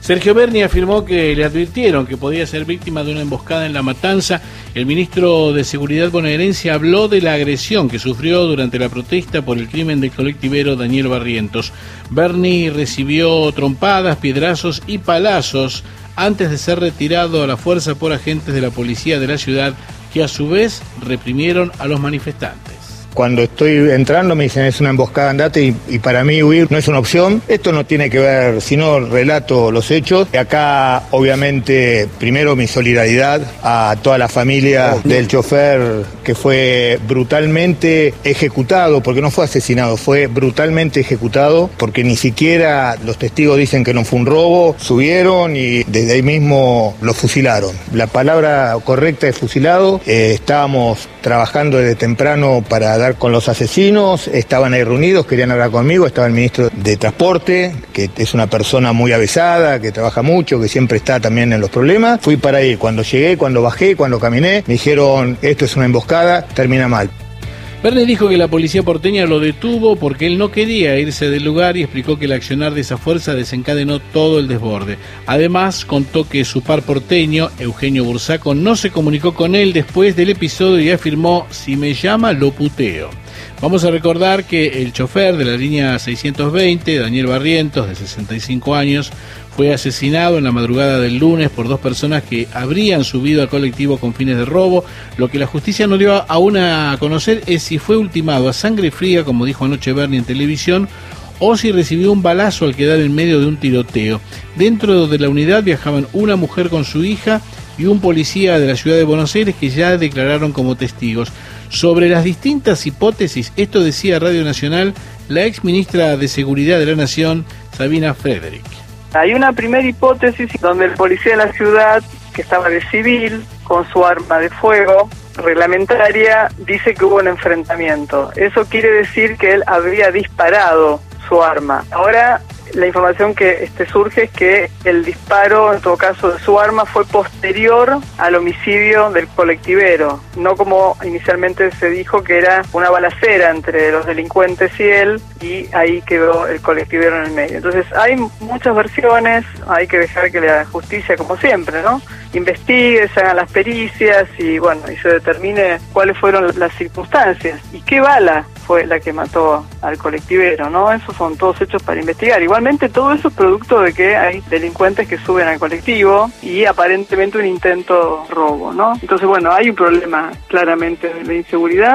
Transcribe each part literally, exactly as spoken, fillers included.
Sergio Berni afirmó que le advirtieron que podía ser víctima de una emboscada en La Matanza. El ministro de Seguridad bonaerense habló de la agresión que sufrió durante la protesta por el crimen del colectivero Daniel Barrientos. Berni recibió trompadas, piedrazos y palazos antes de ser retirado a la fuerza por agentes de la policía de la ciudad, que a su vez reprimieron a los manifestantes. Cuando estoy entrando me dicen es una emboscada, andate, y, y para mí huir no es una opción. Esto no tiene que ver, sino relato los hechos. Acá obviamente primero mi solidaridad a toda la familia del chofer que fue brutalmente ejecutado, porque no fue asesinado, fue brutalmente ejecutado, porque ni siquiera los testigos dicen que no fue un robo, subieron y desde ahí mismo lo fusilaron. La palabra correcta es fusilado. Eh, estábamos trabajando desde temprano para dar con los asesinos, estaban ahí reunidos, querían hablar conmigo, estaba el ministro de Transporte, que es una persona muy avesada, que trabaja mucho, que siempre está también en los problemas. Fui para ahí, cuando llegué, cuando bajé, cuando caminé, me dijeron, esto es una emboscada, termina mal. Berni dijo que la policía porteña lo detuvo porque él no quería irse del lugar y explicó que el accionar de esa fuerza desencadenó todo el desborde. Además, contó que su par porteño, Eugenio Bursaco, no se comunicó con él después del episodio y afirmó, si me llama, lo puteo. Vamos a recordar que el chofer de la línea seiscientos veinte, Daniel Barrientos, de sesenta y cinco años, fue asesinado en la madrugada del lunes por dos personas que habrían subido al colectivo con fines de robo. Lo que la justicia no dio aún a conocer es si fue ultimado a sangre fría, como dijo anoche Berni en televisión, o si recibió un balazo al quedar en medio de un tiroteo. Dentro de la unidad viajaban una mujer con su hija y un policía de la ciudad de Buenos Aires que ya declararon como testigos. Sobre las distintas hipótesis, esto decía Radio Nacional la ex ministra de Seguridad de la Nación, Sabina Frederick. Hay una primera hipótesis donde el policía de la ciudad, que estaba de civil, con su arma de fuego reglamentaria, dice que hubo un enfrentamiento. Eso quiere decir que él habría disparado su arma. Ahora, la información que este, surge es que el disparo, en todo caso, de su arma fue posterior al homicidio del colectivero, no como inicialmente se dijo, que era una balacera entre los delincuentes y él, y ahí quedó el colectivero en el medio. Entonces hay muchas versiones, hay que dejar que la justicia, como siempre, ¿no?, investigue, se hagan las pericias y bueno, y se determine cuáles fueron las circunstancias y qué bala fue la que mató al colectivero, ¿no? Esos son todos hechos para investigar. Igualmente todo eso es producto de que hay delincuentes que suben al colectivo y aparentemente un intento robo, ¿no? Entonces bueno, hay un problema claramente de la inseguridad.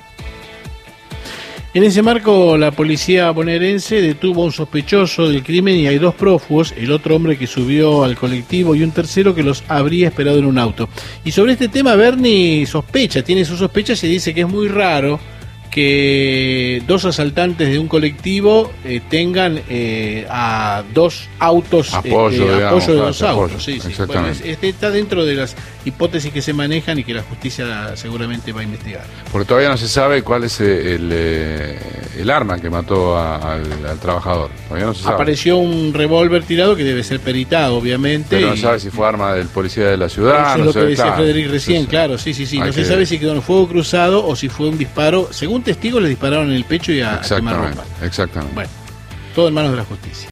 En ese marco, la policía bonaerense detuvo a un sospechoso del crimen y hay dos prófugos, el otro hombre que subió al colectivo y un tercero que los habría esperado en un auto. Y sobre este tema, Berni sospecha, tiene sus sospechas y dice que es muy raro que dos asaltantes de un colectivo eh, tengan eh, a dos autos, apoyo, este, digamos, apoyo de claro, dos autos. apoyo, Sí, sí. exactamente. Bueno, este está dentro de las hipótesis que se manejan y que la justicia seguramente va a investigar. Porque todavía no se sabe cuál es el, el, el arma que mató a, al, al trabajador. Todavía no se sabe. Apareció un revólver tirado que debe ser peritado, obviamente. Pero no y... sabe si fue arma del policía de la ciudad. Eso no es lo se que ve, decía claro. Frederick recién, Entonces, claro, sí, sí, sí. No que... se sabe si quedó en fuego cruzado o si fue un disparo. Según testigos, le dispararon en el pecho y a, a quemarropa. Exactamente, exactamente. Bueno, todo en manos de la justicia.